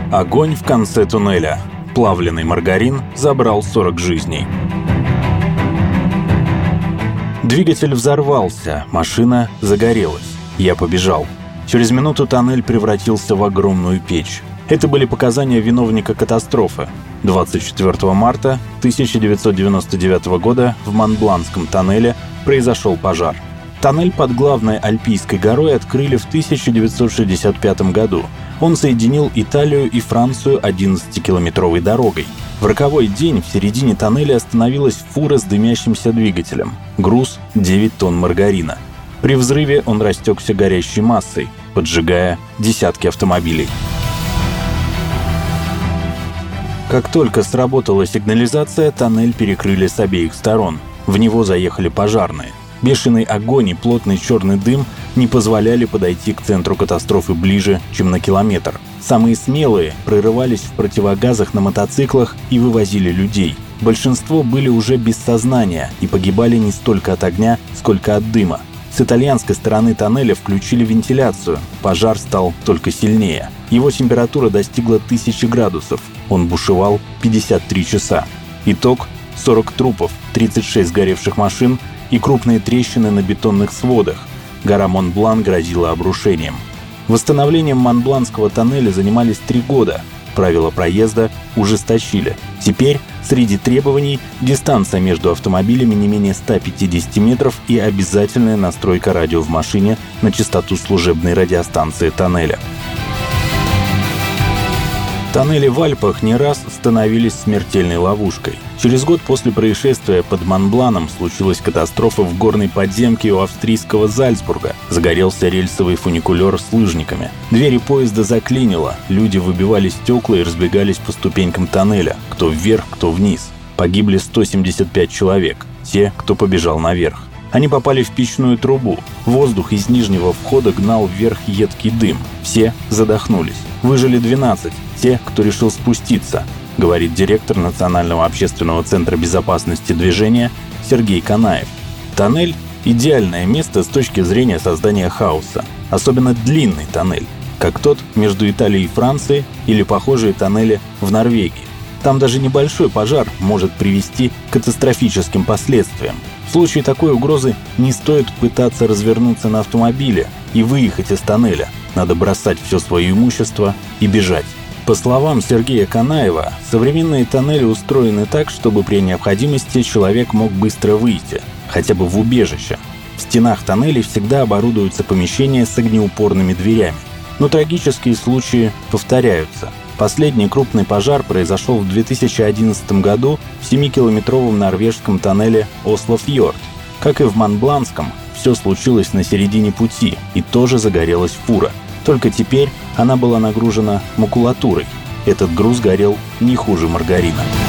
Огонь в конце туннеля. Плавленый маргарин забрал 40 жизней. Двигатель взорвался, машина загорелась. Я побежал. Через минуту тоннель превратился в огромную печь. Это были показания виновника катастрофы. 24 марта 1999 года в Монбланском тоннеле произошел пожар. Тоннель под главной Альпийской горой открыли в 1965 году. Он соединил Италию и Францию 11-километровой дорогой. В роковой день в середине тоннеля остановилась фура с дымящимся двигателем. Груз – 9 тонн маргарина. При взрыве он растекся горящей массой, поджигая десятки автомобилей. Как только сработала сигнализация, тоннель перекрыли с обеих сторон. В него заехали пожарные. Бешеный огонь и плотный черный дым не позволяли подойти к центру катастрофы ближе, чем на километр. Самые смелые прорывались в противогазах на мотоциклах и вывозили людей. Большинство были уже без сознания и погибали не столько от огня, сколько от дыма. С итальянской стороны тоннеля включили вентиляцию. Пожар стал только сильнее. Его температура достигла 1000 градусов. Он бушевал 53 часа. Итог – 40 трупов, 36 сгоревших машин и крупные трещины на бетонных сводах. Гора Монблан грозила обрушением. Восстановлением Монбланского тоннеля занимались 3 года. Правила проезда ужесточили. Теперь среди требований дистанция между автомобилями не менее 150 метров и обязательная настройка радио в машине на частоту служебной радиостанции тоннеля. Тоннели в Альпах не раз становились смертельной ловушкой. Через год после происшествия под Монбланом случилась катастрофа в горной подземке у австрийского Зальцбурга. Загорелся рельсовый фуникулер с лыжниками. Двери поезда заклинило, люди выбивали стекла и разбегались по ступенькам тоннеля, кто вверх, кто вниз. Погибли 175 человек, те, кто побежал наверх. Они попали в печную трубу. Воздух из нижнего входа гнал вверх едкий дым. Все задохнулись. Выжили 12, те, кто решил спуститься, говорит директор Национального общественного центра безопасности движения Сергей Канаев. Тоннель – идеальное место с точки зрения создания хаоса. Особенно длинный тоннель, как тот между Италией и Францией или похожие тоннели в Норвегии. Там даже небольшой пожар может привести к катастрофическим последствиям. В случае такой угрозы не стоит пытаться развернуться на автомобиле и выехать из тоннеля. Надо бросать все свое имущество и бежать. По словам Сергея Канаева, современные тоннели устроены так, чтобы при необходимости человек мог быстро выйти, хотя бы в убежище. В стенах тоннелей всегда оборудуются помещения с огнеупорными дверями. Но трагические случаи повторяются. Последний крупный пожар произошел в 2011 году в 7-километровом норвежском тоннеле Ослофьорд. Как и в Монбланском, все случилось на середине пути, и тоже загорелась фура. Только теперь она была нагружена макулатурой. Этот груз горел не хуже маргарина.